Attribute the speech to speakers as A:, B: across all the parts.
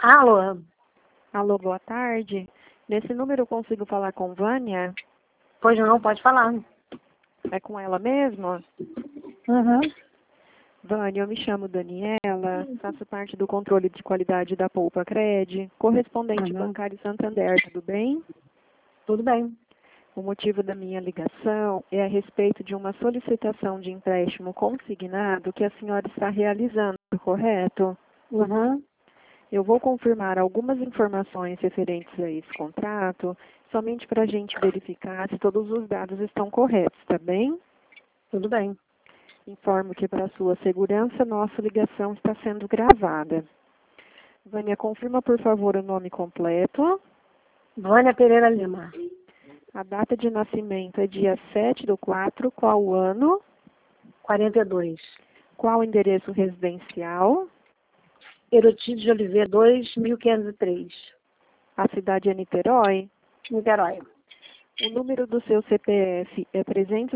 A: Alô?
B: Alô, boa tarde. Nesse número eu consigo falar com Vânia?
A: Pois não, pode falar.
B: É com ela mesmo?
A: Uhum.
B: Vânia, eu me chamo Daniela, faço parte do controle de qualidade da Poupa Cred, correspondente bancário Santander, tudo bem?
A: Tudo bem.
B: O motivo da minha ligação é a respeito de uma solicitação de empréstimo consignado que a senhora está realizando, correto?
A: Uhum.
B: Eu vou confirmar algumas informações referentes a esse contrato, somente para a gente verificar se todos os dados estão corretos, tá bem?
A: Tudo bem.
B: Informo que para sua segurança, nossa ligação está sendo gravada. Vânia, confirma por favor o nome completo.
A: Vânia Pereira Lima.
B: A data de nascimento é dia 7/4, qual o ano?
A: 42.
B: Qual o endereço residencial?
A: Erotides de Oliveira 2, 1503.
B: A cidade é Niterói?
A: Niterói.
B: O número do seu CPF é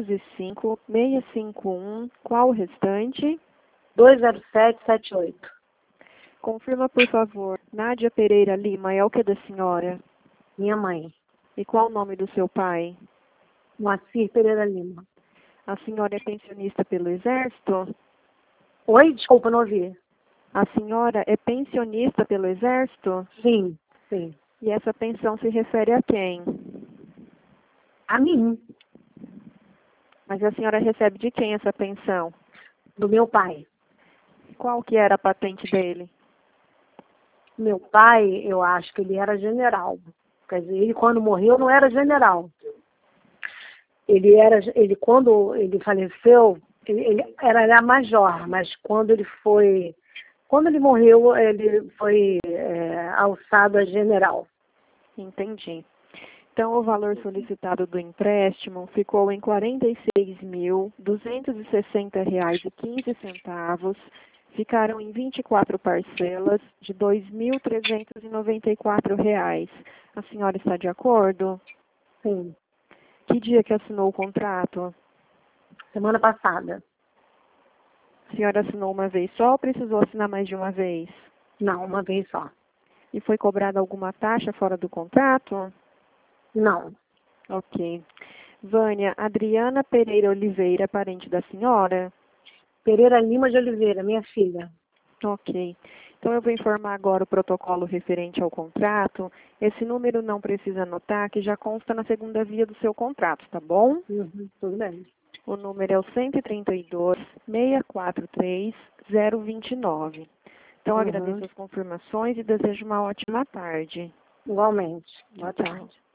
B: 305-651. Qual o restante?
A: 20778.
B: Confirma, por favor. Nádia Pereira Lima é o que da senhora?
A: Minha mãe.
B: E qual o nome do seu pai?
A: Moacir Pereira Lima.
B: A senhora é pensionista pelo Exército?
A: Oi? Desculpa, não ouvi.
B: A senhora é pensionista pelo Exército?
A: Sim, sim.
B: E essa pensão se refere a quem?
A: A mim.
B: Mas a senhora recebe de quem essa pensão?
A: Do meu pai.
B: Qual que era a patente dele?
A: Meu pai, eu acho que ele era general. Quer dizer, ele quando morreu não era general. Ele quando ele faleceu, ele era major, mas quando ele morreu, ele foi alçado a general.
B: Entendi. Então, o valor solicitado do empréstimo ficou em R$ 46.260,15. Ficaram em 24 parcelas de R$ 2.394. A senhora está de acordo?
A: Sim,
B: Que dia que assinou o contrato?
A: semana passada.
B: A senhora assinou uma vez só ou precisou assinar mais de uma vez?
A: Não, uma vez só.
B: E foi cobrada alguma taxa fora do contrato?
A: Não.
B: Ok. Vânia, Adriana Pereira Oliveira, parente da senhora?
A: Pereira Lima de Oliveira, minha filha.
B: Ok. Então eu vou informar agora o protocolo referente ao contrato. Esse número não precisa anotar, que já consta na segunda via do seu contrato, tá bom?
A: Uhum, tudo bem.
B: O número é o 132-643-029. Então agradeço as confirmações e desejo uma ótima tarde.
A: Igualmente.
B: Tchau,
A: Boa
B: tchau.
A: tarde.